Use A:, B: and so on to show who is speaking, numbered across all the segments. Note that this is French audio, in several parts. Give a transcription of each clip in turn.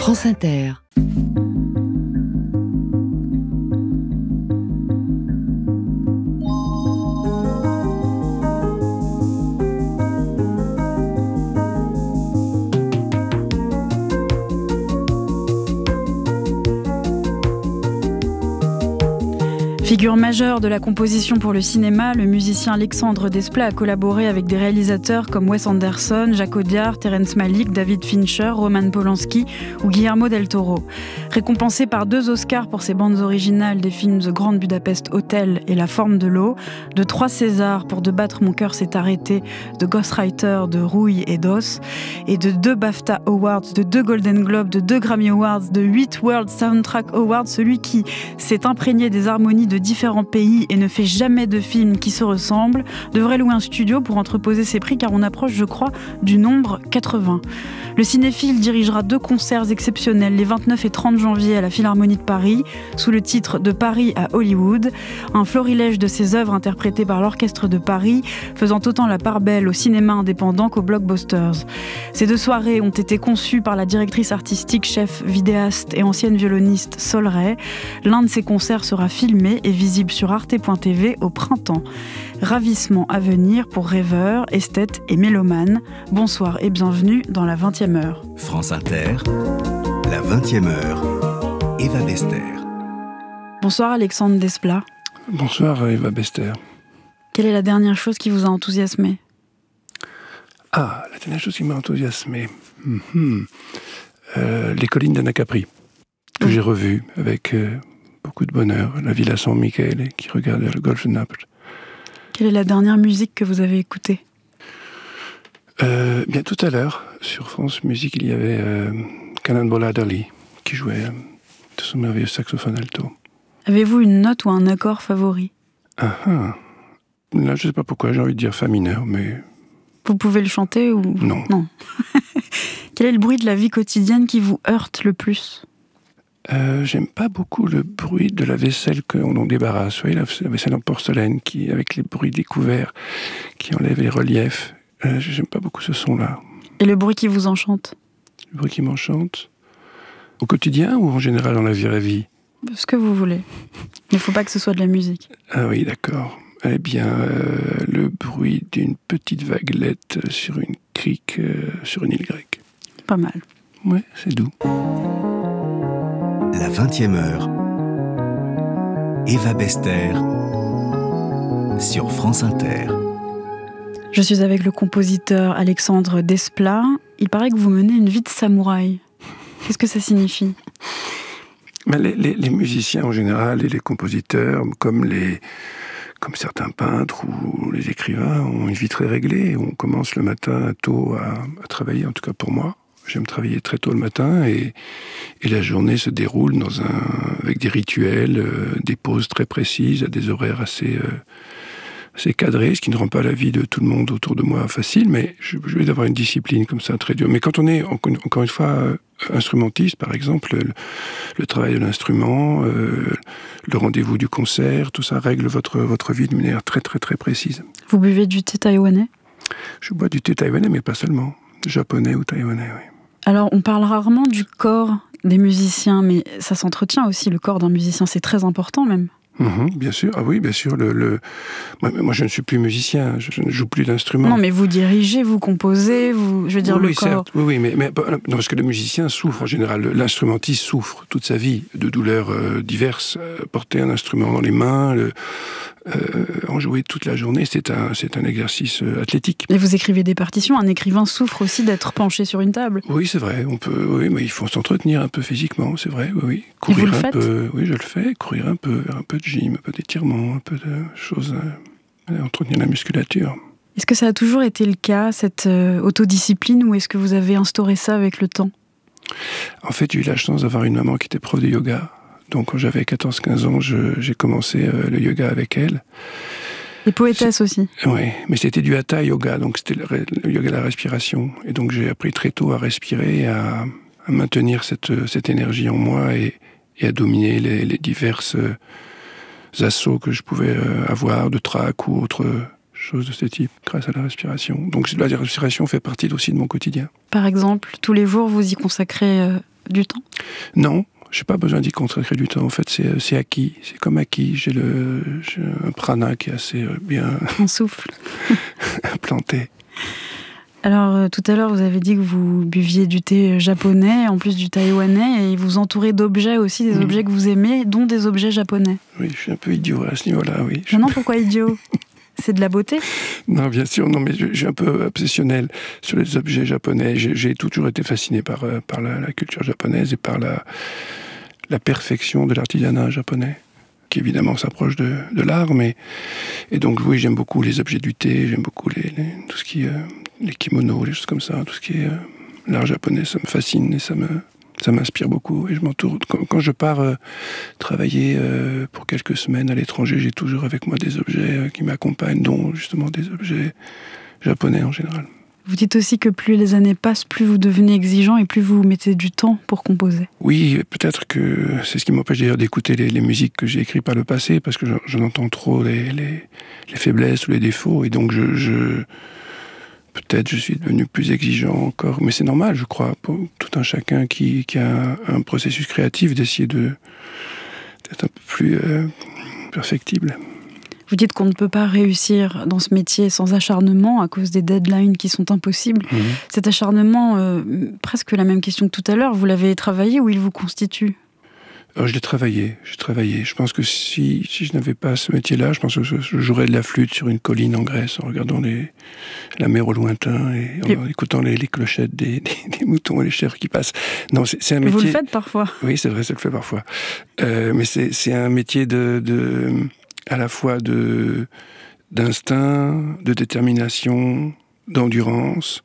A: France Inter.
B: Figure majeure de la composition pour le cinéma, le musicien Alexandre Desplat a collaboré avec des réalisateurs comme Wes Anderson, Jacques Audiard, Terrence Malick, David Fincher, Roman Polanski ou Guillermo del Toro. Récompensé par 2 Oscars pour ses bandes originales des films The Grand Budapest Hotel et La Forme de l'eau, de 3 Césars pour De battre mon cœur s'est arrêté, de Ghostwriter, de Rouille et d'Os, et de 2 BAFTA Awards, de 2 Golden Globes, de 2 Grammy Awards, de 8 World Soundtrack Awards, celui qui s'est imprégné des harmonies de différents pays et ne fait jamais de films qui se ressemblent, devrait louer un studio pour entreposer ses prix car on approche, je crois, du nombre 80. Le cinéphile dirigera 2 concerts exceptionnels les 29 et 30 janvier à la Philharmonie de Paris, sous le titre De Paris à Hollywood, un florilège de ses œuvres interprétées par l'Orchestre de Paris, faisant autant la part belle au cinéma indépendant qu'aux blockbusters. Ces 2 soirées ont été conçues par la directrice artistique, chef, vidéaste et ancienne violoniste Sol Ray. L'un de ces concerts sera filmé et visible sur arte.tv au printemps. Ravissement à venir pour rêveurs, esthètes et mélomanes. Bonsoir et bienvenue dans la 20e heure.
C: France Inter, la 20e heure, Eva Bester.
B: Bonsoir Alexandre Desplat.
D: Bonsoir Eva Bester.
B: Quelle est la dernière chose qui vous a enthousiasmé ?
D: La dernière chose qui m'a enthousiasmé. Les collines d'Anacapri, que j'ai revues avec beaucoup de bonheur. La Villa San Michele qui regarde vers le golfe de Naples.
B: Quelle est la dernière musique que vous avez écoutée ?
D: Bien tout à l'heure, sur France Musique, il y avait Cannonball Adderley qui jouait de son merveilleux saxophone alto.
B: Avez-vous une note ou un accord favori ?
D: Là, je ne sais pas pourquoi, j'ai envie de dire fa mineur, mais...
B: Vous pouvez le chanter ou...
D: Non.
B: Quel est le bruit de la vie quotidienne qui vous heurte le plus ?
D: J'aime pas beaucoup le bruit de la vaisselle qu'on en débarrasse. Vous voyez, la vaisselle en porcelaine, avec les bruits des couverts, qui enlèvent les reliefs. J'aime pas beaucoup ce son-là.
B: Et le bruit qui vous enchante ?
D: Le bruit qui m'enchante ? Au quotidien ou en général dans la vraie vie ?
B: Ce que vous voulez. Il ne faut pas que ce soit de la musique.
D: Ah oui, d'accord. Eh bien, le bruit d'une petite vaguelette sur une crique, sur une île grecque.
B: Pas mal.
D: Ouais, c'est doux.
C: La 20e heure, Eva Bester, sur France Inter.
B: Je suis avec le compositeur Alexandre Desplat. Il paraît que vous menez une vie de samouraï. Qu'est-ce que ça signifie ?
D: Les musiciens en général et les compositeurs, comme certains peintres ou les écrivains, ont une vie très réglée. On commence le matin tôt à travailler, en tout cas pour moi. J'aime travailler très tôt le matin et la journée se déroule avec des rituels, des pauses très précises, à des horaires assez cadrés, ce qui ne rend pas la vie de tout le monde autour de moi facile, mais je vais avoir une discipline comme ça très dure. Mais quand on est, encore une fois, instrumentiste, par exemple, le travail de l'instrument, le rendez-vous du concert, tout ça règle votre vie de manière très très très précise.
B: Vous buvez du thé taïwanais ?
D: Je bois du thé taïwanais, mais pas seulement. Japonais ou taïwanais, oui.
B: Alors, on parle rarement du corps des musiciens, mais ça s'entretient aussi, le corps d'un musicien, c'est très important même.
D: Bien sûr, ah oui, bien sûr. Moi, je ne suis plus musicien, je ne joue plus d'instrument.
B: Non, mais vous dirigez, vous composez, je veux dire,
D: oui,
B: le corps...
D: Certes, oui, mais non, parce que le musicien souffre en général, l'instrumentiste souffre toute sa vie de douleurs diverses. Porter un instrument dans les mains, en jouer toute la journée, c'est un exercice athlétique.
B: Et vous écrivez des partitions, un écrivain souffre aussi d'être penché sur une table.
D: Oui, c'est vrai, oui, mais il faut s'entretenir un peu physiquement, c'est vrai, oui.
B: Courir. Et vous le faites ?
D: Oui, je le fais, courir un peu, faire un peu de gym, un peu d'étirement, un peu de choses, entretenir la musculature.
B: Est-ce que ça a toujours été le cas, cette autodiscipline, ou est-ce que vous avez instauré ça avec le temps ?
D: En fait, j'ai eu la chance d'avoir une maman qui était prof de yoga. Donc, quand j'avais 14-15 ans, j'ai commencé le yoga avec elle.
B: Et poétesse aussi.
D: Oui, mais c'était du hatha yoga, donc c'était le yoga de la respiration. Et donc, j'ai appris très tôt à respirer, à maintenir cette énergie en moi et à dominer les diverses assauts que je pouvais avoir de trac ou autre chose de ce type, grâce à la respiration. Donc la respiration fait partie aussi de mon quotidien.
B: Par exemple, tous les jours, vous y consacrez du temps ?
D: Non, j'ai pas besoin d'y consacrer du temps. En fait, c'est acquis. C'est comme acquis. J'ai un prana qui est assez bien...
B: Un souffle.
D: implanté.
B: Alors, tout à l'heure, vous avez dit que vous buviez du thé japonais, en plus du taïwanais, et vous entourez d'objets aussi, des objets que vous aimez, dont des objets japonais.
D: Oui, je suis un peu idiot à ce niveau-là, oui.
B: Non, pourquoi idiot ? C'est de la beauté ?
D: Non, bien sûr, non, mais je suis un peu obsessionnel sur les objets japonais. J'ai toujours été fasciné par la culture japonaise et par la perfection de l'artisanat japonais, qui évidemment s'approche de l'art, et donc oui, j'aime beaucoup les objets du thé, j'aime beaucoup tout ce qui est les kimonos, les choses comme ça, tout ce qui est l'art japonais, ça me fascine et ça m'inspire beaucoup. Et je m'entoure. Quand je pars travailler pour quelques semaines à l'étranger, j'ai toujours avec moi des objets qui m'accompagnent, dont justement des objets japonais en général.
B: Vous dites aussi que plus les années passent, plus vous devenez exigeant et plus vous mettez du temps pour composer.
D: Oui, peut-être que c'est ce qui m'empêche d'ailleurs d'écouter les musiques que j'ai écrites par le passé, parce que j'en entends trop les faiblesses ou les défauts, et donc peut-être je suis devenu plus exigeant encore, mais c'est normal, je crois, pour tout un chacun qui a un processus créatif d'essayer d'être un peu plus perfectible.
B: Vous dites qu'on ne peut pas réussir dans ce métier sans acharnement à cause des deadlines qui sont impossibles. Cet acharnement, presque la même question que tout à l'heure, vous l'avez travaillé ou il vous constitue ?
D: Alors, je l'ai travaillé. Je pense que si je n'avais pas ce métier-là, je pense que je jouerais de la flûte sur une colline en Grèce en regardant la mer au lointain et en écoutant les clochettes des moutons et les chèvres qui passent. Non, c'est un métier...
B: Vous le faites parfois ?
D: Oui, c'est vrai, ça le fait parfois. Mais c'est un métier à la fois d'instinct, de détermination, d'endurance.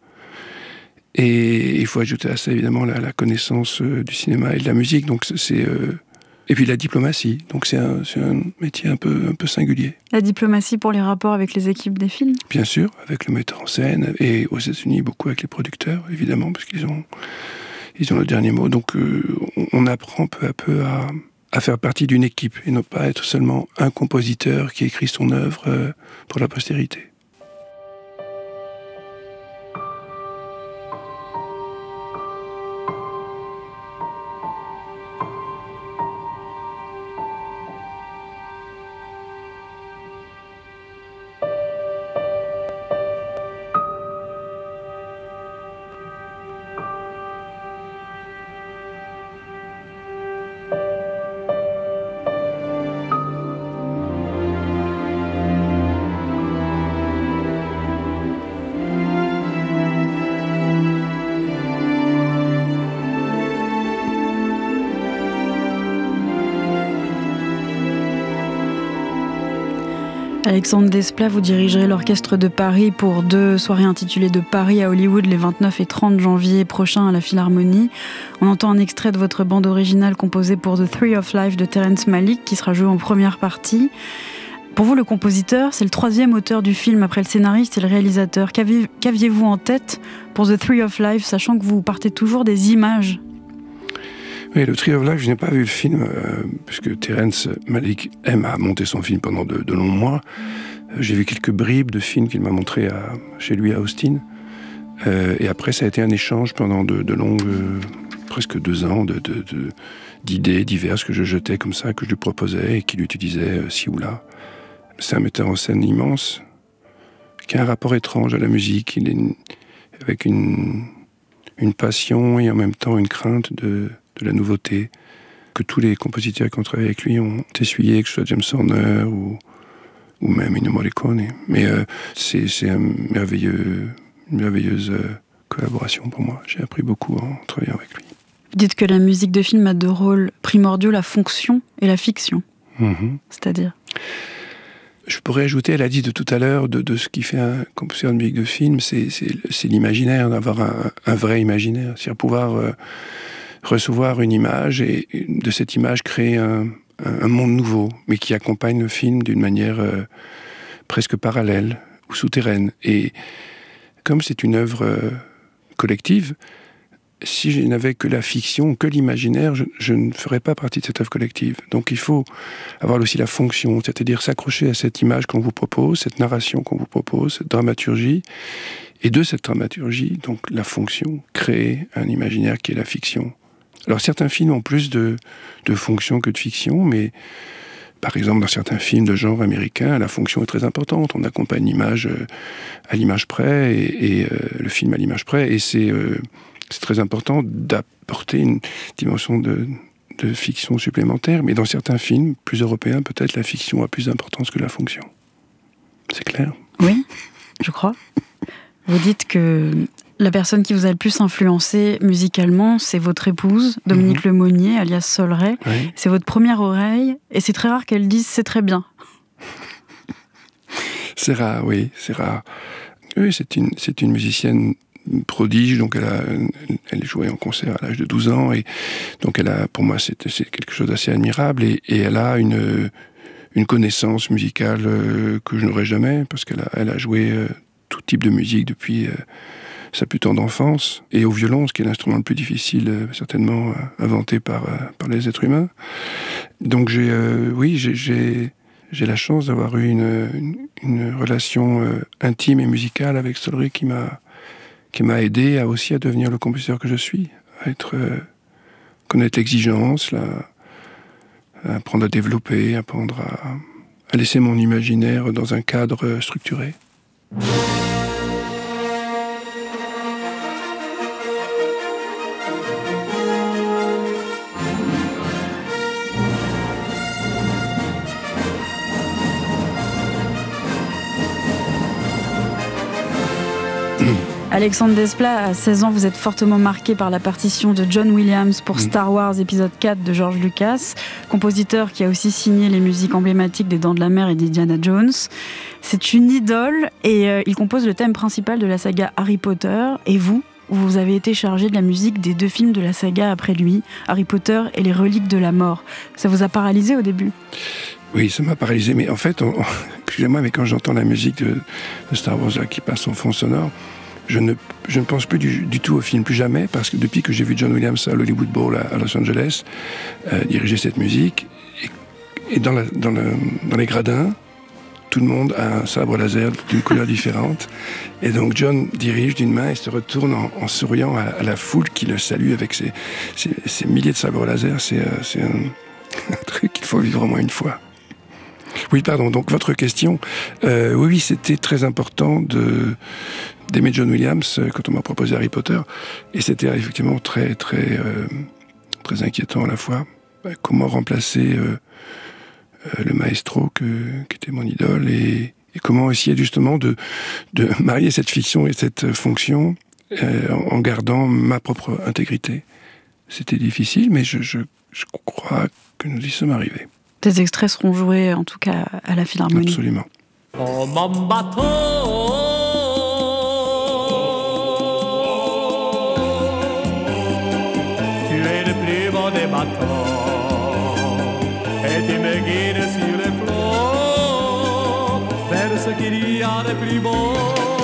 D: Et il faut ajouter à ça, évidemment, la connaissance du cinéma et de la musique. Donc et puis la diplomatie. Donc c'est un métier un peu singulier.
B: La diplomatie pour les rapports avec les équipes des films ?
D: Bien sûr, avec le metteur en scène. Et aux États-Unis, beaucoup avec les producteurs, évidemment, parce qu'ils ont le dernier mot. Donc on apprend peu à peu à faire partie d'une équipe et non pas être seulement un compositeur qui écrit son œuvre pour la postérité.
B: Alexandre Desplat, vous dirigerez l'Orchestre de Paris pour 2 soirées intitulées de Paris à Hollywood les 29 et 30 janvier prochains à la Philharmonie. On entend un extrait de votre bande originale composée pour The Tree of Life de Terrence Malick qui sera joué en première partie. Pour vous, le compositeur, c'est le 3e auteur du film après le scénariste et le réalisateur. Qu'aviez-vous en tête pour The Tree of Life, sachant que vous partez toujours des images ?
D: Oui, le Tree of Life, je n'ai pas vu le film, puisque Terrence Malick aime à monter son film pendant de longs mois. J'ai vu quelques bribes de films qu'il m'a montrés chez lui à Austin. Et après, ça a été un échange pendant de longues, presque 2 ans, d'idées diverses que je jetais comme ça, que je lui proposais et qu'il utilisait ci ou là. C'est un metteur en scène immense, qui a un rapport étrange à la musique. Il est avec une passion et en même temps une crainte de la nouveauté, que tous les compositeurs qui ont travaillé avec lui ont essuyé, que ce soit James Horner ou même Ennio Morricone. Mais c'est une merveilleuse collaboration pour moi. J'ai appris beaucoup en travaillant avec lui.
B: Vous dites que la musique de film a 2 rôles primordiaux, la fonction et la fiction. C'est-à-dire ?
D: Je pourrais ajouter, elle a dit de tout à l'heure, de ce qui fait un compositeur de musique de film, c'est l'imaginaire, d'avoir un vrai imaginaire. C'est-à-dire pouvoir recevoir une image et de cette image créer un monde nouveau, mais qui accompagne le film d'une manière presque parallèle ou souterraine. Et comme c'est une œuvre collective, si je n'avais que la fiction, que l'imaginaire, je ne ferais pas partie de cette œuvre collective. Donc il faut avoir aussi la fonction, c'est-à-dire s'accrocher à cette image qu'on vous propose, cette narration qu'on vous propose, cette dramaturgie, et de cette dramaturgie, donc la fonction, créer un imaginaire qui est la fiction, Alors certains films ont plus de fonction que de fiction, mais par exemple dans certains films de genre américain, la fonction est très importante. On accompagne l'image à l'image près et le film à l'image près, et c'est très important d'apporter une dimension de fiction supplémentaire. Mais dans certains films, plus européens, peut-être la fiction a plus d'importance que la fonction. C'est clair ?
B: Oui, je crois. Vous dites que la personne qui vous a le plus influencé musicalement, c'est votre épouse, Dominique Lemonnier, alias Sol Ray. Oui. C'est votre première oreille, et c'est très rare qu'elle dise « c'est très bien ».
D: C'est rare, oui, c'est rare. Oui, c'est une musicienne prodige, donc elle jouait en concert à l'âge de 12 ans, et donc pour moi, c'est quelque chose d'assez admirable, et elle a une connaissance musicale que je n'aurais jamais, parce qu'elle a joué tout type de musique depuis sa plus tendre enfance, et au violon, ce qui est l'instrument le plus difficile, certainement inventé par les êtres humains. Donc j'ai la chance d'avoir eu une relation intime et musicale avec Sol Ray qui m'a aidé aussi à devenir le compositeur que je suis, à connaître l'exigence, à apprendre à développer, apprendre à laisser mon imaginaire dans un cadre structuré.
B: Alexandre Desplat, à 16 ans, vous êtes fortement marqué par la partition de John Williams pour Star Wars épisode 4 de George Lucas, compositeur qui a aussi signé les musiques emblématiques des Dents de la Mer et d'Indiana Jones. C'est une idole et il compose le thème principal de la saga Harry Potter. Et vous avez été chargé de la musique des 2 films de la saga après lui, Harry Potter et les Reliques de la Mort. Ça vous a paralysé au début ?
D: Oui, ça m'a paralysé, mais en fait, excusez-moi, mais quand j'entends la musique de Star Wars là, qui passe en fond sonore, je ne pense plus du tout au film, plus jamais, parce que depuis que j'ai vu John Williams à l'Hollywood Bowl à Los Angeles diriger cette musique, et dans les gradins, tout le monde a un sabre laser d'une couleur différente, et donc John dirige d'une main et se retourne en souriant à la foule qui le salue avec ses milliers de sabres laser. C'est un truc qu'il faut vivre au moins une fois. Oui, pardon, donc votre question, oui, c'était très important d'aimer John Williams quand on m'a proposé Harry Potter, et c'était effectivement très, très, très inquiétant à la fois. Comment remplacer le maestro qui était mon idole, et comment essayer justement de marier cette fiction et cette fonction en gardant ma propre intégrité. C'était difficile, mais je crois que nous y sommes arrivés.
B: Des extraits seront joués, en tout cas, à la Philharmonie.
D: Absolument.
A: Oh, mon bateau, tu es le plus beau des bateaux, et tu me guides sur les flots, vers ce qu'il y a de plus beau.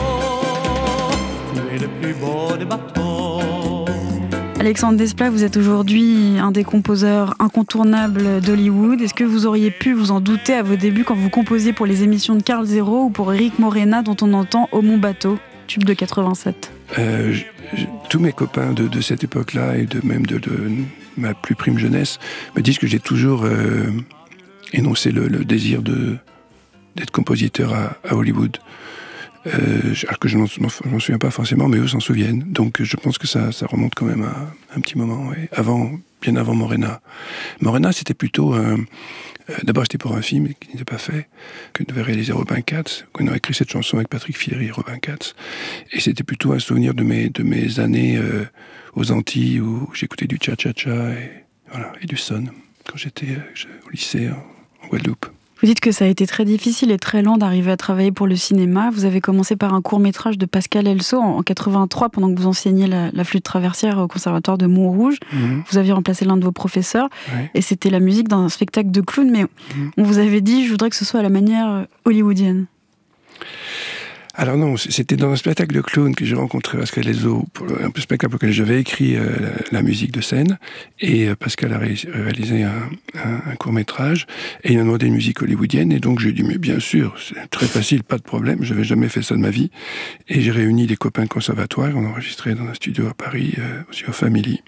A: Tu es le plus beau des bateaux.
B: Alexandre Desplat, vous êtes aujourd'hui un des composeurs incontournables d'Hollywood. Est-ce que vous auriez pu vous en douter à vos débuts quand vous composiez pour les émissions de Carl Zero ou pour Eric Morena, dont on entend Au Mon Bateau, tube de 87 ?
D: Tous mes copains de cette époque-là et même de ma plus prime jeunesse me disent que j'ai toujours énoncé le désir d'être compositeur à Hollywood. Alors que je m'en souviens pas forcément, mais eux s'en souviennent. Donc je pense que ça remonte quand même à un petit moment, ouais. Bien avant Morena. Morena, c'était plutôt... d'abord, c'était pour un film qui n'était pas fait, que devait réaliser Robin Katz. On a écrit cette chanson avec Patrick Fieri et Robin Katz. Et c'était plutôt un souvenir de mes années aux Antilles, où j'écoutais du cha-cha-cha et du son, quand j'étais au lycée en Guadeloupe.
B: Vous dites que ça a été très difficile et très lent d'arriver à travailler pour le cinéma. Vous avez commencé par un court-métrage de Pascal Elso en 83, pendant que vous enseigniez la flûte traversière au conservatoire de Montrouge. Vous aviez remplacé l'un de vos professeurs, et c'était la musique d'un spectacle de clown, mais on vous avait dit « je voudrais que ce soit à la manière hollywoodienne ».
D: Alors non, c'était dans un spectacle de clown que j'ai rencontré Pascal Elso, un spectacle pour lequel j'avais écrit la musique de scène, et Pascal a réalisé un court-métrage, et il m'a demandé une musique hollywoodienne, et donc j'ai dit, mais bien sûr, c'est très facile, pas de problème, je n'avais jamais fait ça de ma vie, et j'ai réuni des copains de conservatoire, on a enregistré dans un studio à Paris, au Studio Family, avec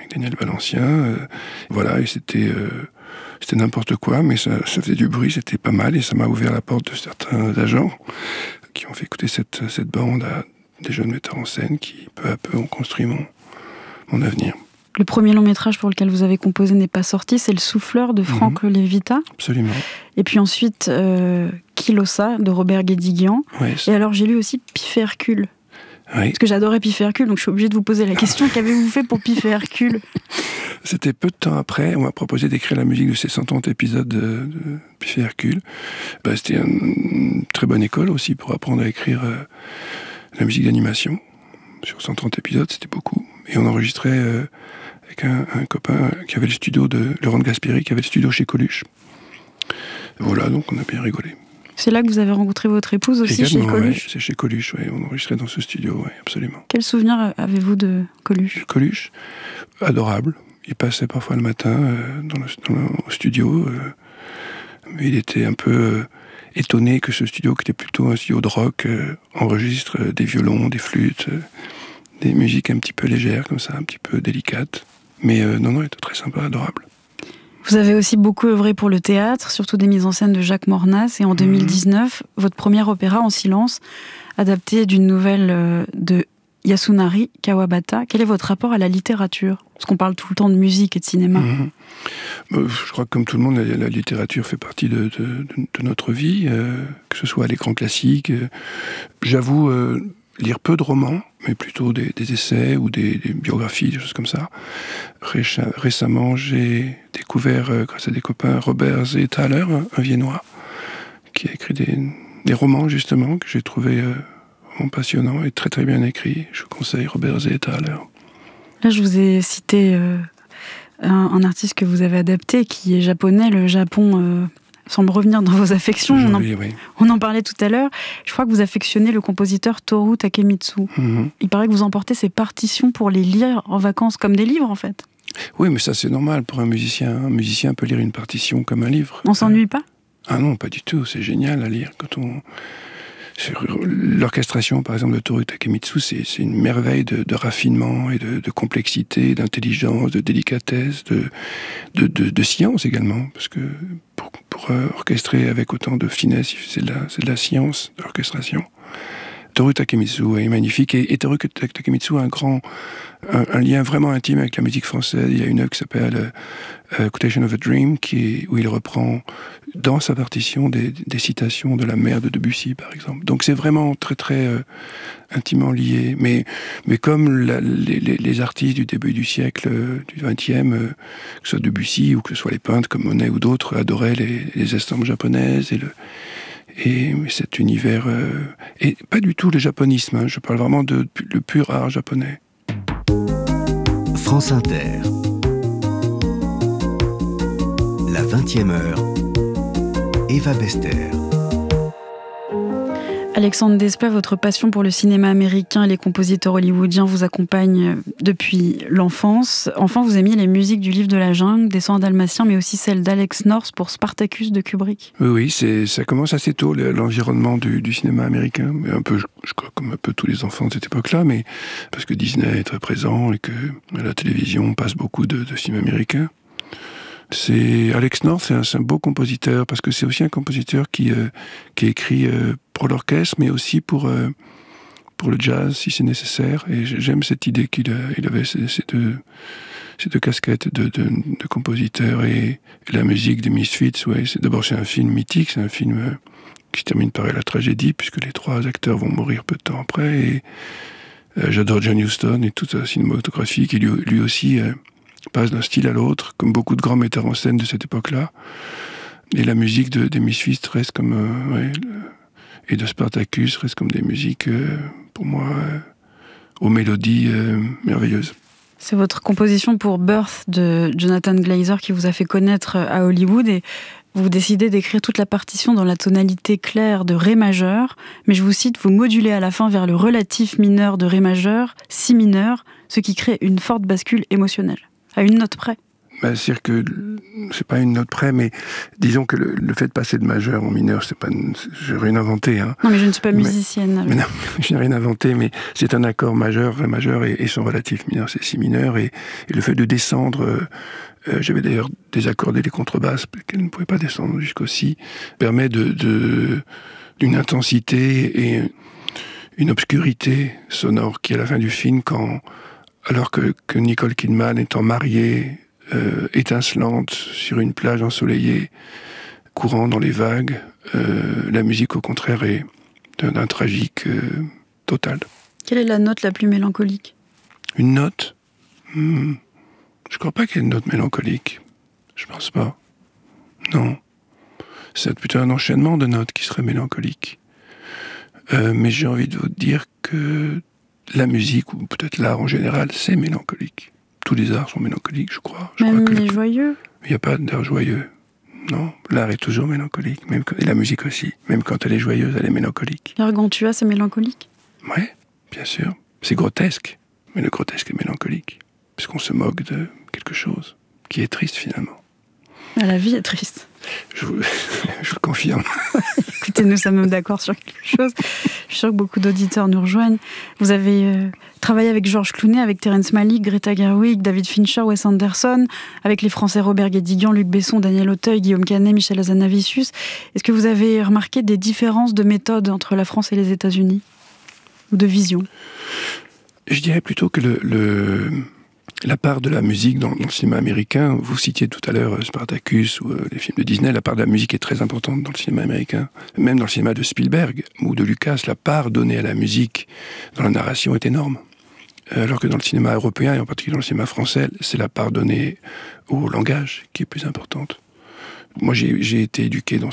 D: Daniel Valencien. Voilà, et c'était n'importe quoi, mais ça faisait du bruit, c'était pas mal, et ça m'a ouvert la porte de certains agents qui ont fait écouter cette bande à des jeunes metteurs en scène qui, peu à peu, ont construit mon avenir.
B: Le premier long métrage pour lequel vous avez composé n'est pas sorti, c'est Le Souffleur de Franck Levita.
D: Absolument.
B: Et puis ensuite, Kilosa de Robert Guédiguian.
D: Ouais,
B: et alors j'ai lu aussi Pif et Hercule.
D: Oui.
B: Parce que j'adorais Pif et Hercule, donc je suis obligée de vous poser la question, qu'avez-vous fait pour Pif et Hercule ?
D: C'était peu de temps après, on m'a proposé d'écrire la musique de ces 130 épisodes de Pif et Hercule. C'était une très bonne école aussi pour apprendre à écrire la musique d'animation. Sur 130 épisodes, c'était beaucoup. Et on enregistrait avec un copain qui avait le studio de Laurent Gasperi, qui avait le studio chez Coluche. Voilà, donc on a bien rigolé.
B: C'est là que vous avez rencontré votre épouse aussi,
D: également,
B: chez Coluche ?
D: Ouais, c'est chez Coluche, ouais, on enregistrait dans ce studio, ouais, absolument.
B: Quel souvenir avez-vous de Coluche ?
D: Coluche, adorable. Il passait parfois le matin au studio, mais il était un peu étonné que ce studio, qui était plutôt un studio de rock, enregistre des violons, des flûtes, des musiques un petit peu légères, comme ça, un petit peu délicates. Mais non, il était très sympa, adorable.
B: Vous avez aussi beaucoup œuvré pour le théâtre, surtout des mises en scène de Jacques Mornas, et en 2019, votre premier opéra En silence, adapté d'une nouvelle de Yasunari Kawabata. Quel est votre rapport à la littérature ? Parce qu'on parle tout le temps de musique et de cinéma.
D: Je crois que comme tout le monde, la littérature fait partie de notre vie, que ce soit les grands classiques. J'avoue lire peu de romans, mais plutôt des essais ou des biographies, des choses comme ça. Récemment, j'ai découvert, grâce à des copains, Robert Seethaler, un Viennois, qui a écrit des romans, justement, que j'ai trouvé vraiment passionnants et très très bien écrits. Je vous conseille Robert Seethaler.
B: Là, je vous ai cité un artiste que vous avez adapté, qui est japonais. Le Japon semble revenir dans vos affections. On en parlait tout à l'heure. Je crois que vous affectionnez le compositeur Toru Takemitsu. Il paraît que vous emportez ses partitions pour les lire en vacances comme des livres, en fait.
D: Oui, mais ça, c'est normal pour un musicien. Un musicien peut lire une partition comme un livre.
B: On s'ennuie pas ?
D: Ah non, pas du tout. C'est génial à lire. Sur l'orchestration, par exemple, de Toru Takemitsu, c'est une merveille de raffinement et de complexité, d'intelligence, de délicatesse, de science également. Parce que pour orchestrer avec autant de finesse, c'est de la science de l'orchestration. Toru Takemitsu est magnifique, et Toru Takemitsu a un lien vraiment intime avec la musique française. Il y a une œuvre qui s'appelle Quotation of a Dream, où il reprend dans sa partition des citations de la mère de Debussy, par exemple. Donc c'est vraiment très très intimement lié. Mais comme les artistes du début du siècle, du XXe, que ce soit Debussy ou que ce soit les peintres comme Monet ou d'autres, adoraient les estampes japonaises et cet univers, et pas du tout le japonisme, hein, je parle vraiment le pur art japonais.
C: France Inter. La 20e heure. Eva Bester.
B: Alexandre Desplat, votre passion pour le cinéma américain et les compositeurs hollywoodiens vous accompagne depuis l'enfance. Enfant, vous aimiez les musiques du Livre de la Jungle, des 101 Dalmatiens, mais aussi celles d'Alex North pour Spartacus de Kubrick.
D: Oui, ça commence assez tôt, l'environnement du cinéma américain. Mais un peu, je crois, comme un peu tous les enfants de cette époque-là, mais parce que Disney est très présent et que à la télévision passe beaucoup de cinéma américain. Alex North, c'est un beau compositeur, parce que c'est aussi un compositeur qui écrit pour l'orchestre, mais aussi pour le jazz, si c'est nécessaire. Et j'aime cette idée qu'il avait ces deux casquettes de compositeur et la musique des Misfits. Ouais, d'abord, c'est un film mythique, c'est un film qui se termine par la tragédie, puisque les trois acteurs vont mourir peu de temps après. Et j'adore John Huston et toute sa cinématographie, qui lui aussi passe d'un style à l'autre, comme beaucoup de grands metteurs en scène de cette époque-là. Et la musique des Misfits reste comme... et de Spartacus reste comme des musiques, pour moi, aux mélodies merveilleuses.
B: C'est votre composition pour Birth de Jonathan Glazer qui vous a fait connaître à Hollywood, et vous décidez d'écrire toute la partition dans la tonalité claire de Ré majeur, mais je vous cite, vous modulez à la fin vers le relatif mineur de Ré majeur, Si mineur, ce qui crée une forte bascule émotionnelle. À une note près.
D: C'est-à-dire que c'est pas une note près, mais disons que le fait de passer de majeur en mineur, c'est pas, je n'ai rien inventé. Hein.
B: Non, mais je ne suis pas musicienne.
D: Mais non, je n'ai rien inventé, mais c'est un accord majeur, ré majeur et son relatif mineur, c'est si mineur, et le fait de descendre, j'avais d'ailleurs désaccordé les contrebasses, qu'elles ne pouvaient pas descendre jusqu'au si, permet d'une intensité et une obscurité sonore qui, à la fin du film, alors que Nicole Kidman étant mariée, étincelante sur une plage ensoleillée, courant dans les vagues, la musique au contraire est d'un tragique total.
B: Quelle est la note la plus mélancolique ?
D: Une note ? Je crois pas qu'il y ait une note mélancolique. Je pense pas. Non. C'est plutôt un enchaînement de notes qui serait mélancolique. Mais j'ai envie de vous dire que la musique, ou peut-être l'art en général, c'est mélancolique. Tous les arts sont mélancoliques, je crois.
B: Même les joyeux ?
D: Il n'y a pas d'art joyeux. Non, l'art est toujours mélancolique. Et la musique aussi. Même quand elle est joyeuse, elle est mélancolique.
B: Gargantua, c'est mélancolique ?
D: Oui, bien sûr. C'est grotesque. Mais le grotesque est mélancolique. Puisqu'on se moque de quelque chose qui est triste, finalement.
B: La vie est triste.
D: Je vous le confirme.
B: Écoutez, nous sommes d'accord sur quelque chose. Je suis sûre que beaucoup d'auditeurs nous rejoignent. Vous avez travaillé avec Georges Clooney, avec Terrence Malick, Greta Gerwig, David Fincher, Wes Anderson, avec les Français Robert Guédiguian, Luc Besson, Daniel Auteuil, Guillaume Canet, Michel Hazanavicius. Est-ce que vous avez remarqué des différences de méthode entre la France et les États-Unis ? Ou de vision ?
D: Je dirais plutôt que la part de la musique dans le cinéma américain, vous citiez tout à l'heure Spartacus ou les films de Disney, la part de la musique est très importante dans le cinéma américain. Même dans le cinéma de Spielberg ou de Lucas, la part donnée à la musique dans la narration est énorme. Alors que dans le cinéma européen, et en particulier dans le cinéma français, c'est la part donnée au langage qui est plus importante. Moi, j'ai été éduqué dans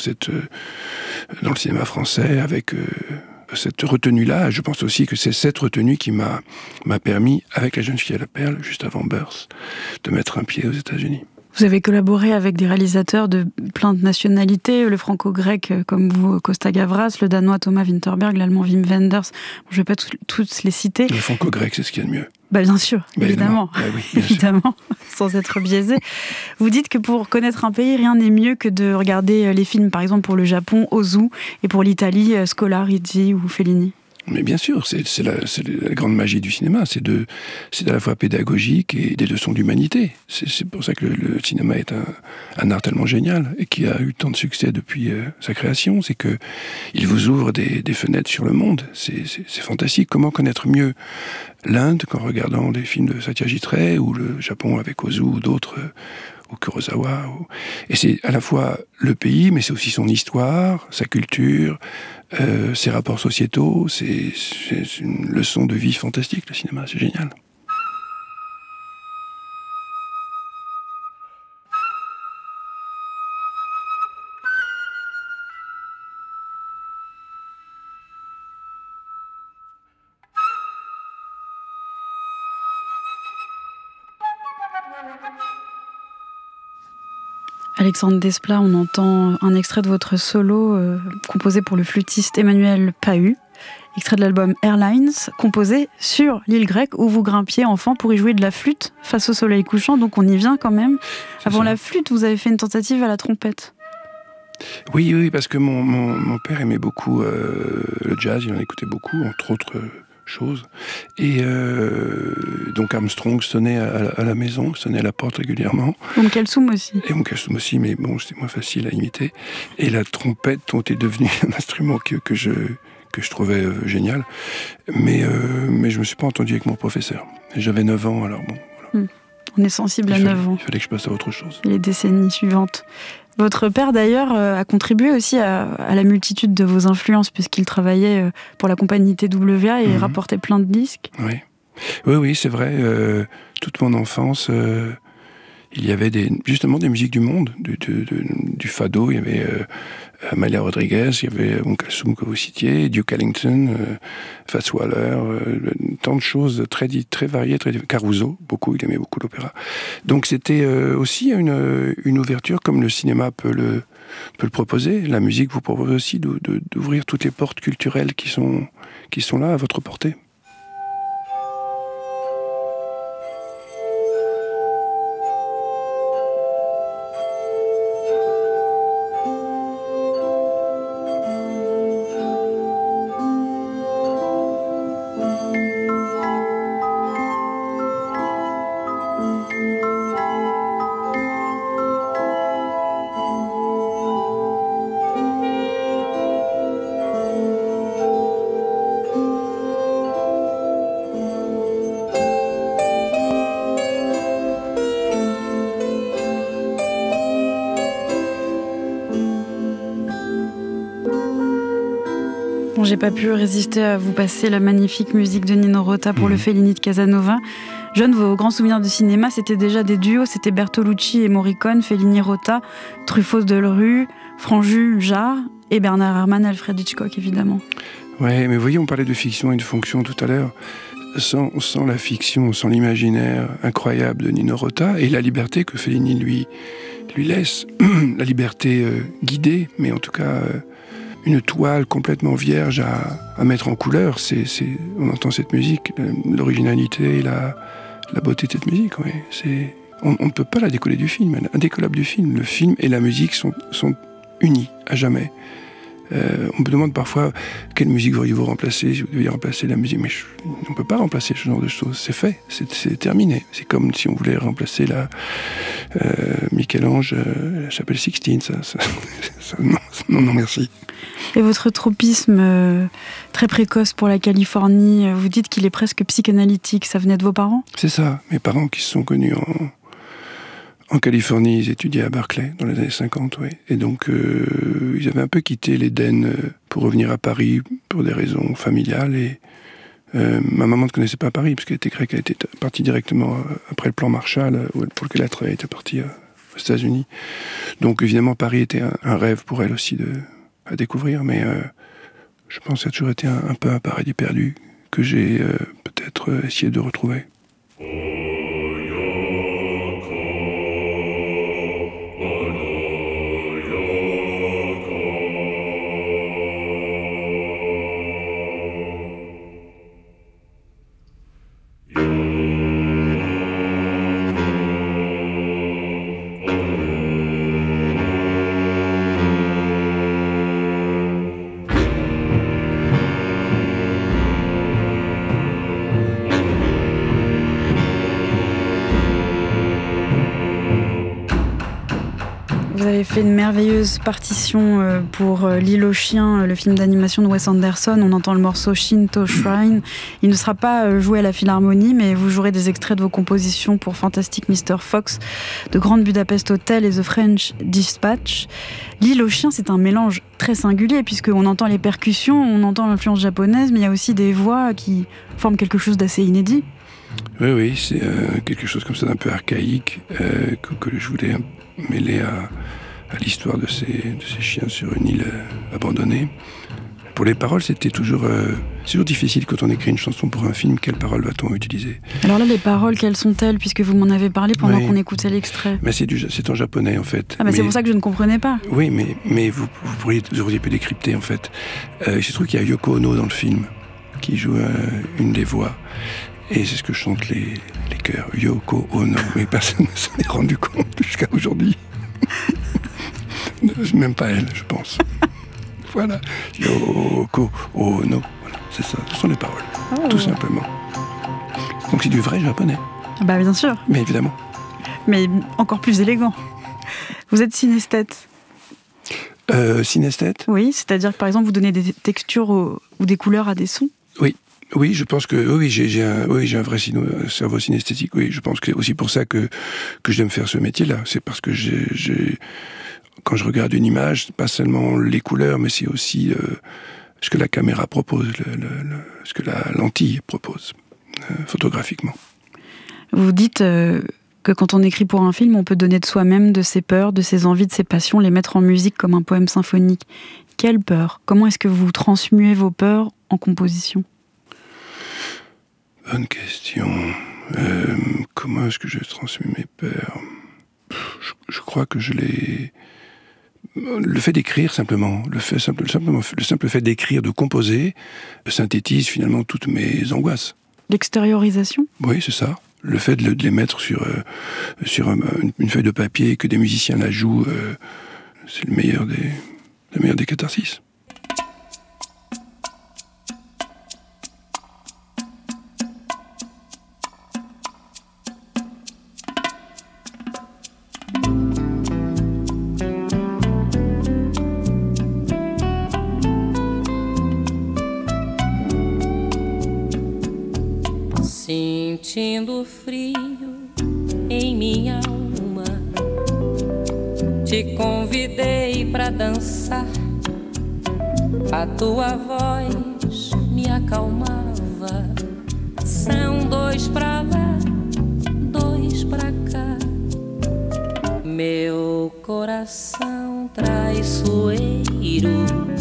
D: le cinéma français avec cette retenue-là. Je pense aussi que c'est cette retenue qui m'a permis, avec La jeune fille à la perle, juste avant Birth, de mettre un pied aux États-Unis.
B: Vous avez collaboré avec des réalisateurs de plein de nationalités, le franco-grec comme vous, Costa Gavras, le danois Thomas Vinterberg, l'allemand Wim Wenders. Je ne vais pas tous les citer.
D: Le franco-grec, c'est ce qu'il y a de mieux.
B: Bien sûr, évidemment.
D: Oui,
B: évidemment, sans être biaisé. Vous dites que pour connaître un pays, rien n'est mieux que de regarder les films, par exemple pour le Japon, Ozu, et pour l'Italie, Scolariti ou Fellini. Mais
D: bien sûr, c'est la grande magie du cinéma, c'est à la fois pédagogique et des leçons d'humanité. C'est pour ça que le cinéma est un art tellement génial et qui a eu tant de succès depuis sa création. C'est que il vous ouvre des fenêtres sur le monde. C'est fantastique. Comment connaître mieux l'Inde qu'en regardant des films de Satyajit Ray ou le Japon avec Ozu ou d'autres, ou Kurosawa. Et c'est à la fois le pays, mais c'est aussi son histoire, sa culture, ses rapports sociétaux. C'est une leçon de vie fantastique, le cinéma, c'est génial.
B: Alexandre Desplat, on entend un extrait de votre solo composé pour le flûtiste Emmanuel Pahu, extrait de l'album Airlines, composé sur l'île grecque où vous grimpiez enfant pour y jouer de la flûte face au soleil couchant, donc on y vient quand même. Avant la flûte, vous avez fait une tentative à la trompette.
D: Oui, parce que mon père aimait beaucoup le jazz, il en écoutait beaucoup, entre autres choses. Et donc Armstrong sonnait à la maison, sonnait à la porte régulièrement.
B: Umm Kulthum aussi.
D: Et Umm Kulthum aussi, mais bon, c'était moins facile à imiter. Et la trompette est devenue un instrument que je trouvais génial. Mais je me suis pas entendu avec mon professeur. J'avais 9 ans, alors bon. Voilà.
B: On est sensible à 9 ans.
D: Il fallait que je passe à autre chose.
B: Les décennies suivantes. Votre père, d'ailleurs, a contribué aussi à la multitude de vos influences, puisqu'il travaillait pour la compagnie TWA et rapportait plein de disques.
D: Oui, c'est vrai. Toute mon enfance, il y avait justement des musiques du monde, du fado. Il y avait Amalia Rodriguez, il y avait Umm Kulthum que vous citiez, Duke Ellington, Fats Waller, tant de choses très variées, Caruso, il aimait beaucoup l'opéra. Donc c'était aussi une ouverture, comme le cinéma peut le proposer. La musique vous propose aussi d'ouvrir toutes les portes culturelles qui sont là à votre portée.
B: Bon, j'ai pas pu résister à vous passer la magnifique musique de Nino Rota pour le Fellini de Casanova. Jeune, vos grands souvenirs de cinéma, c'était déjà des duos, c'était Bertolucci et Morricone, Fellini Rota, Truffaut Delru, Franju Jarre et Bernard Herrmann, Alfred Hitchcock évidemment.
D: Ouais, mais vous voyez, on parlait de fiction et de fonction tout à l'heure. Sans la fiction, sans l'imaginaire incroyable de Nino Rota et la liberté que Fellini lui laisse, la liberté guidée, mais en tout cas une toile complètement vierge à mettre en couleur. On entend cette musique, l'originalité, la beauté de cette musique. Oui. On ne peut pas la décoller du film, elle est indécollable du film. Le film et la musique sont unis à jamais. On me demande parfois quelle musique voudriez-vous remplacer, si vous deviez remplacer la musique, mais on ne peut pas remplacer ce genre de choses, c'est fait, c'est terminé. C'est comme si on voulait remplacer Michel-Ange, la chapelle Sixtine, non, merci.
B: Et votre tropisme très précoce pour la Californie, vous dites qu'il est presque psychanalytique, ça venait de vos parents ? C'est
D: ça, mes parents qui se sont connus en Californie, ils étudiaient à Berkeley dans les années 50, oui. Et donc, ils avaient un peu quitté l'Éden pour revenir à Paris pour des raisons familiales. Et ma maman ne connaissait pas Paris, parce qu'elle était grecque, elle était partie directement après le plan Marshall, pour lequel elle travaillait, était partie aux États-Unis. Donc, évidemment, Paris était un rêve pour elle aussi à découvrir, mais je pense que ça a toujours été un peu un paradis perdu que j'ai peut-être essayé de retrouver.
B: Vous avez fait une merveilleuse partition pour L'île aux chiens, le film d'animation de Wes Anderson. On entend le morceau Shinto Shrine. Il ne sera pas joué à la Philharmonie, mais vous jouerez des extraits de vos compositions pour Fantastic Mr. Fox, The Grand Budapest Hotel et The French Dispatch. L'île aux chiens, c'est un mélange très singulier, puisqu'on entend les percussions, on entend l'influence japonaise, mais il y a aussi des voix qui forment quelque chose d'assez inédit.
D: Oui, c'est quelque chose comme ça d'un peu archaïque que je voulais mêler à l'histoire de ces chiens sur une île abandonnée. Pour les paroles, c'est toujours difficile quand on écrit une chanson pour un film. Quelles paroles va-t-on utiliser ?
B: Alors là, les paroles, quelles sont-elles, puisque vous m'en avez parlé pendant qu'on écoutait l'extrait ?
D: Mais c'est en japonais, en fait.
B: C'est pour ça que je ne comprenais pas.
D: Oui, mais vous auriez pu décrypter, en fait. Il se trouve qu'il y a Yoko Ono dans le film, qui joue une des voix. Et c'est ce que chantent les chœurs. Yoko Ono. Mais personne ne s'en est rendu compte jusqu'à aujourd'hui. Même pas elle, je pense. Voilà. Yoko Ono. Voilà, c'est ça. Ce sont les paroles. Tout simplement. Donc c'est du vrai japonais.
B: Bien sûr.
D: Mais évidemment.
B: Mais encore plus élégant. Vous êtes synesthète.
D: Synesthète ?
B: Oui, c'est-à-dire que par exemple, vous donnez des textures ou des couleurs à des sons ?
D: Oui, je pense que j'ai un vrai cerveau synesthétique. Oui, je pense que c'est aussi pour ça que j'aime faire ce métier-là. C'est parce que quand je regarde une image, pas seulement les couleurs, mais c'est aussi ce que la caméra propose, ce que la lentille propose photographiquement.
B: Vous dites que quand on écrit pour un film, on peut donner de soi-même, de ses peurs, de ses envies, de ses passions, les mettre en musique comme un poème symphonique. Quelle peur ? Comment est-ce que vous transmuez vos peurs en composition ?
D: Bonne question. Comment est-ce que je transmets mes peurs ? Je crois que le fait d'écrire simplement, le simple fait d'écrire, de composer, synthétise finalement toutes mes angoisses.
B: L'extériorisation ? Oui,
D: c'est ça. Le fait de les mettre sur une feuille de papier, que des musiciens la jouent, c'est le meilleur des catharsis.
E: Sentindo frio em minha alma, te convidei pra dançar. A tua voz me acalmava. São dois pra lá, dois pra cá. Meu coração traiçoeiro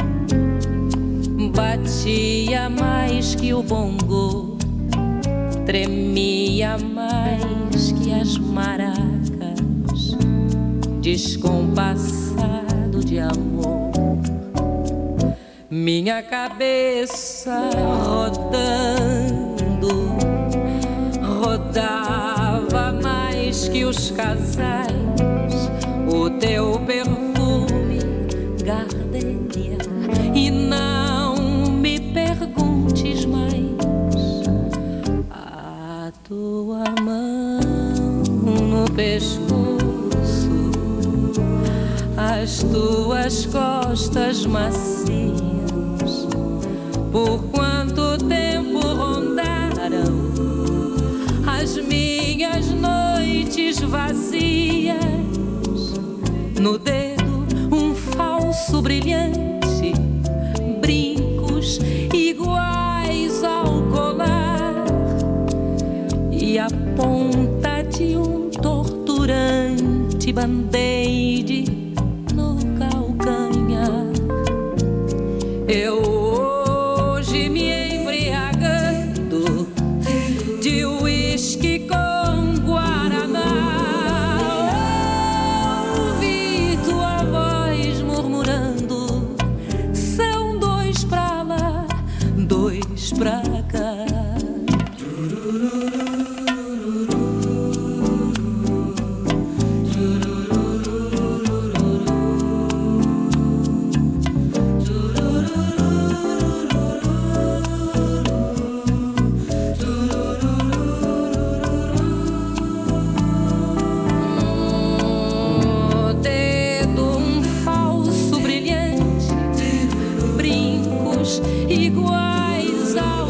E: batia mais que o bongo, tremia mais que as maracas, descompassado de amor. Minha cabeça rodando, rodava mais que os casais. O teu perfume, gardenia, e não me perguntes mais. A tua mão no pescoço, as tuas costas macias, por quanto tempo rondaram as minhas noites vazias. No dedo um falso brilhante, brincos iguais ao colar, e a ponta de um torturante band-aid no calcanhar. Eu hoje me embriagando de uísque com guaraná, ouvi tua voz murmurando: são dois pra lá, dois pra cá. Iguais ao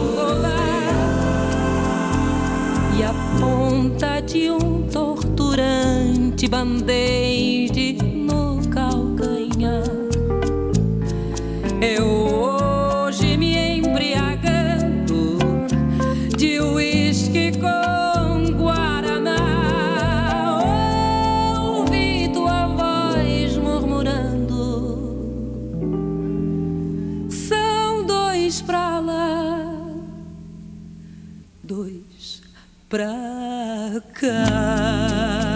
E: colar, e a ponta de um torturante band-aid no calcanhar. Eu hoje me embriagando de uísque com guaraná, ouvi tua voz murmurando: dois pra lá, dois pra cá.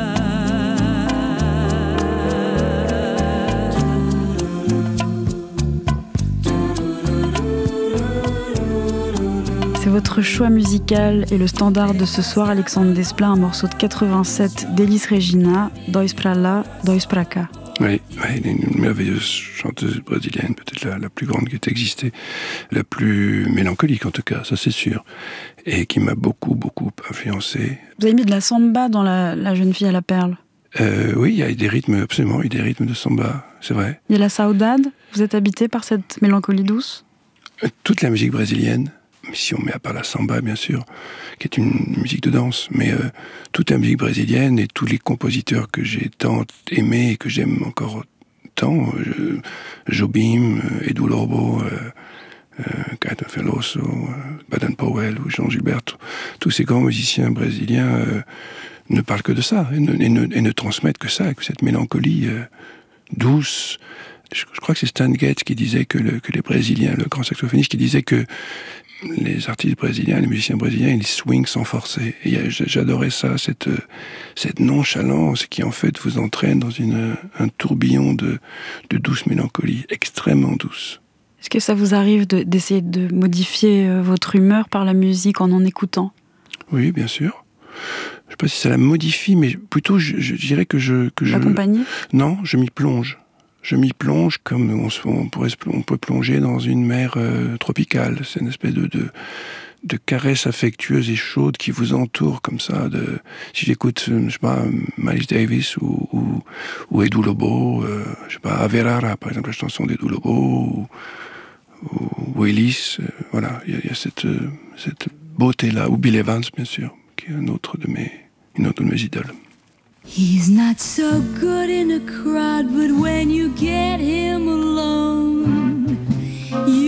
B: C'est votre choix musical et le standard de ce soir, Alexandre Desplat, un morceau de 87 d'Elis Regina, Dois pra lá, dois pra cá.
D: Oui, une merveilleuse chanteuse brésilienne, peut-être la plus grande qui ait existé, la plus mélancolique en tout cas, ça c'est sûr, et qui m'a beaucoup influencé.
B: Vous avez mis de la samba dans la jeune fille à la perle?
D: Oui, il y a des rythmes, absolument, il y a des rythmes de samba, c'est vrai.
B: Il y a la saudade, vous êtes habité par cette mélancolie douce?
D: Toute la musique brésilienne, si on met à part la samba bien sûr, qui est une musique de danse, mais toute la musique brésilienne et tous les compositeurs que j'ai tant aimés et que j'aime encore tant, Jobim, Edu Lobo, Caetano Veloso, Baden Powell ou Jean Gilberto, tous ces grands musiciens brésiliens ne parlent que de ça et ne transmettent que ça, que cette mélancolie douce. Je crois que c'est Stan Getz qui disait que les Brésiliens, le grand saxophoniste, qui disait que les artistes brésiliens, les musiciens brésiliens, ils swingent sans forcer. Et j'adorais ça, cette nonchalance qui en fait vous entraîne dans un tourbillon de douce mélancolie, extrêmement douce.
B: Est-ce que ça vous arrive d'essayer de modifier votre humeur par la musique en écoutant?
D: Oui, bien sûr. Je ne sais pas si ça la modifie, mais plutôt je dirais que je...
B: L'accompagner?
D: Non, je m'y plonge. Je m'y plonge comme on peut plonger dans une mer tropicale. C'est une espèce de caresse affectueuse et chaude qui vous entoure comme ça. Si j'écoute, je sais pas, Miles Davis ou Edu Lobo, je sais pas, Averara, par exemple, la chanson d'Edu Lobo, ou Ellis, voilà, il y a cette beauté-là, ou Bill Evans, bien sûr, qui est une autre de mes idoles.
F: He's not so good in a crowd, but when you get him alone,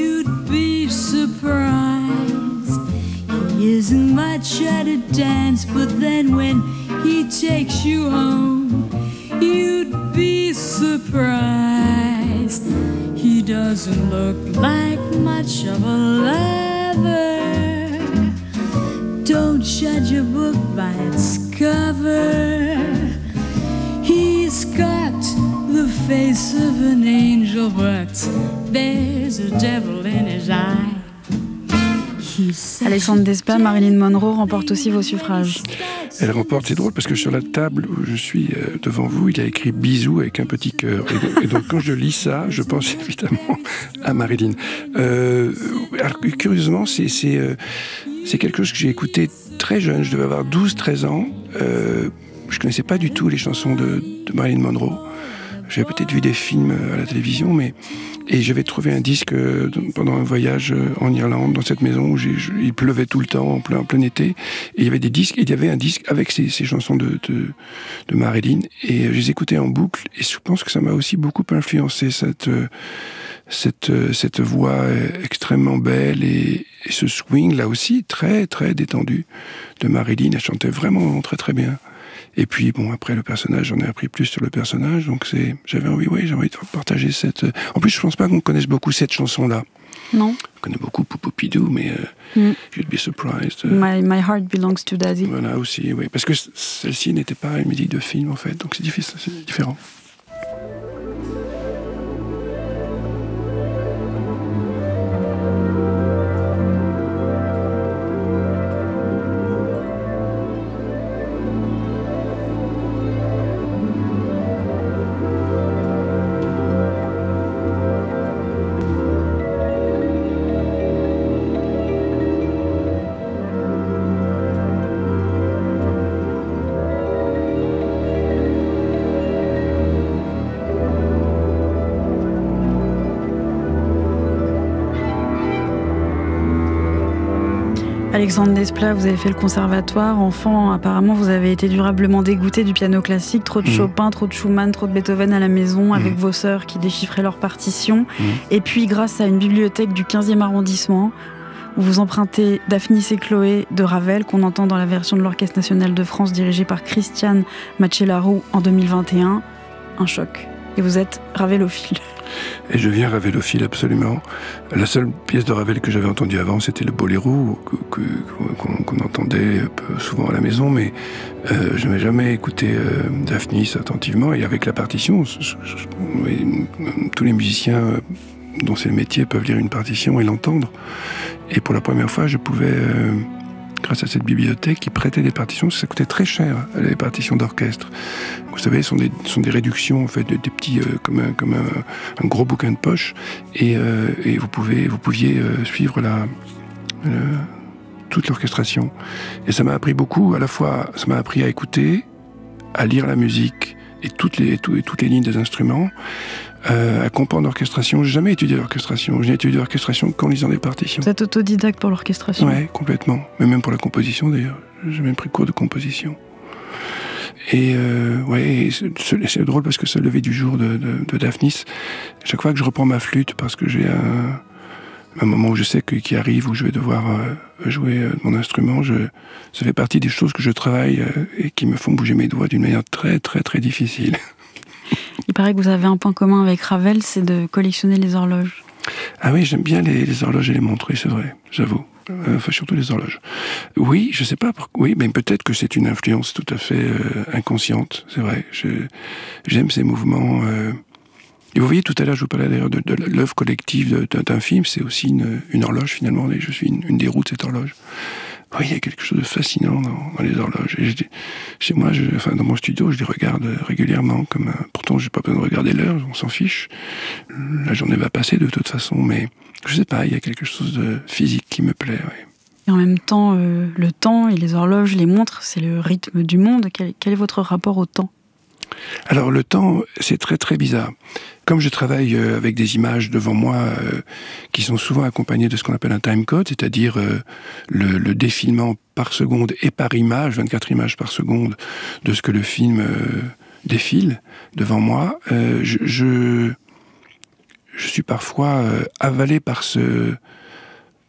F: isn't much at a dance, but then when he takes you home, you'd be surprised. He doesn't look like much of a lover. Don't judge a book by its cover. He's got the face of an angel, but there's a devil in his eye.
B: Alexandre Desplat, Marilyn Monroe remporte aussi vos suffrages.
D: Elle remporte, c'est drôle parce que sur la table où je suis devant vous, il y a écrit bisous avec un petit cœur. Et donc quand je lis ça, je pense évidemment à Marilyn. Alors curieusement, c'est quelque chose que j'ai écouté très jeune, je devais avoir 12-13 ans. Je connaissais pas du tout les chansons de Marilyn Monroe. J'avais peut-être vu des films à la télévision, et j'avais trouvé un disque pendant un voyage en Irlande, dans cette maison où il pleuvait tout le temps, en plein été. Et il y avait des disques, et il y avait un disque avec ces chansons de Marilyn. Et je les écoutais en boucle, et je pense que ça m'a aussi beaucoup influencé, cette voix extrêmement belle, et ce swing, là aussi, très, très détendu de Marilyn. Elle chantait vraiment très, très bien. Et puis, bon, après le personnage, j'en ai appris plus sur le personnage, donc j'avais envie de partager cette... En plus, je pense pas qu'on connaisse beaucoup cette chanson-là.
B: Non.
D: On connaît beaucoup Poupopidou, mais You'd Be Surprised.
B: My Heart Belongs to Daddy.
D: Voilà, aussi, oui. Parce que celle-ci n'était pas une musique de film, en fait, donc c'est différent.
B: Alexandre Desplat, vous avez fait le conservatoire. Enfant, apparemment, vous avez été durablement dégoûté du piano classique. Trop de Chopin, trop de Schumann, trop de Beethoven à la maison, avec vos sœurs qui déchiffraient leurs partitions. Et puis, grâce à une bibliothèque du 15e arrondissement, où vous empruntez Daphnis et Chloé de Ravel, qu'on entend dans la version de l'Orchestre national de France dirigée par Christiane Macellaro en 2021. Un choc. Et vous êtes ravelophile.
D: Et je viens ravelophile, absolument. La seule pièce de Ravel que j'avais entendue avant, c'était le Boléro, qu'on entendait souvent à la maison, mais je n'avais jamais écouté Daphnis attentivement. Et avec la partition, tous les musiciens dont c'est le métier peuvent lire une partition et l'entendre. Et pour la première fois, je pouvais... grâce à cette bibliothèque qui prêtait des partitions, ça coûtait très cher, les partitions d'orchestre. Vous savez, ce sont des réductions, en fait, des petits, comme un gros bouquin de poche, et vous pouviez suivre toute l'orchestration. Et ça m'a appris beaucoup, à la fois, ça m'a appris à écouter, à lire la musique, et toutes les lignes des instruments, à comprendre l'orchestration. J'ai jamais étudié l'orchestration. J'ai étudié l'orchestration qu'en lisant des partitions.
B: Vous êtes autodidacte pour l'orchestration?
D: Oui, complètement. Mais même pour la composition, d'ailleurs. J'ai même pris cours de composition. Et c'est drôle parce que ce lever du jour de Daphnis, chaque fois que je reprends ma flûte, parce que j'ai un moment où je sais qu'il arrive, où je vais devoir jouer mon instrument, ça fait partie des choses que je travaille et qui me font bouger mes doigts d'une manière très, très, très difficile.
B: Il paraît que vous avez un point commun avec Ravel, c'est de collectionner les horloges.
D: Ah oui, j'aime bien les horloges et les montres, c'est vrai, j'avoue. Enfin, surtout les horloges. Oui, je sais pas pourquoi. Oui, mais peut-être que c'est une influence tout à fait inconsciente, c'est vrai. J'aime ces mouvements. Et vous voyez, tout à l'heure, je vous parlais d'ailleurs de l'œuvre collective d'un film, c'est aussi une horloge finalement, et je suis une des roues de cette horloge. Oui, il y a quelque chose de fascinant dans les horloges. Et chez moi, dans mon studio, je les regarde régulièrement. Pourtant, je n'ai pas besoin de regarder l'heure, on s'en fiche. La journée va passer de toute façon, mais je sais pas, il y a quelque chose de physique qui me plaît. Oui.
B: Et en même temps, le temps et les horloges, les montres, c'est le rythme du monde. Quel est votre rapport au temps ?
D: Alors le temps, c'est très très bizarre. Comme je travaille avec des images devant moi qui sont souvent accompagnées de ce qu'on appelle un timecode, c'est-à-dire le défilement par seconde et par image, 24 images par seconde, de ce que le film défile devant moi, je suis parfois avalé par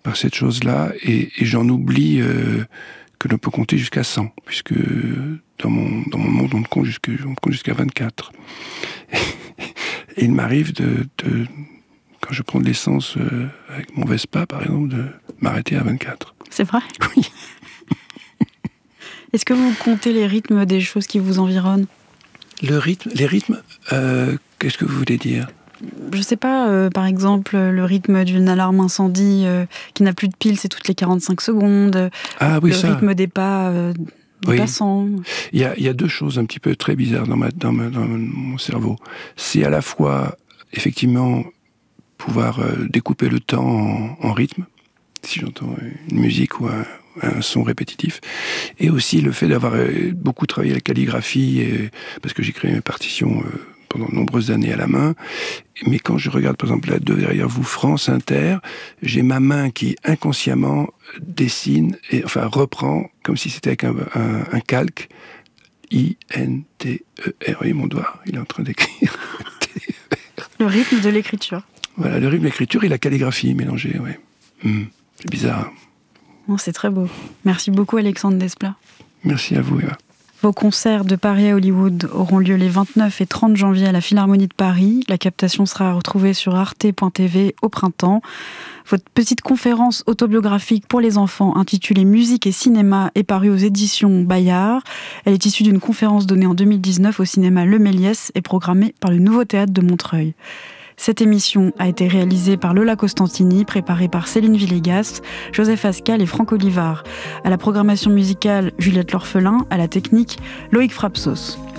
D: par cette chose-là, et j'en oublie que l'on peut compter jusqu'à 100, puisque dans mon monde, on compte jusqu'à 24. Et il m'arrive quand je prends de l'essence avec mon Vespa, par exemple, de m'arrêter à 24.
B: C'est vrai ?
D: Oui.
B: Est-ce que vous comptez les rythmes des choses qui vous environnent ?
D: Les rythmes, qu'est-ce que vous voulez dire ?
B: Je sais pas, par exemple, le rythme d'une alarme incendie qui n'a plus de pile, c'est toutes les 45 secondes.
D: Ah oui,
B: le rythme des pas des passants.
D: Il y a deux choses un petit peu très bizarres dans mon cerveau. C'est à la fois, effectivement, pouvoir découper le temps en rythme, si j'entends une musique ou un son répétitif, et aussi le fait d'avoir beaucoup travaillé la calligraphie, parce que j'ai créé mes partitions pendant de nombreuses années à la main. Mais quand je regarde, par exemple, là, derrière vous, France Inter, j'ai ma main qui, inconsciemment, dessine, reprend, comme si c'était avec un calque, I-N-T-E-R. Oui, mon doigt, il est en train d'écrire.
B: Le rythme de l'écriture.
D: Voilà, le rythme de l'écriture et la calligraphie mélangée, oui. C'est bizarre.
B: Non, c'est très beau. Merci beaucoup, Alexandre Desplat.
D: Merci à vous, Eva.
B: Vos concerts de Paris à Hollywood auront lieu les 29 et 30 janvier à la Philharmonie de Paris. La captation sera retrouvée sur arte.tv au printemps. Votre petite conférence autobiographique pour les enfants intitulée Musique et cinéma est parue aux éditions Bayard. Elle est issue d'une conférence donnée en 2019 au cinéma Le Méliès et programmée par le Nouveau Théâtre de Montreuil. Cette émission a été réalisée par Lola Costantini, préparée par Céline Villegas, Joseph Ascal et Franck Olivard. À la programmation musicale, Juliette L'Orphelin, à la technique, Loïc Frapsos.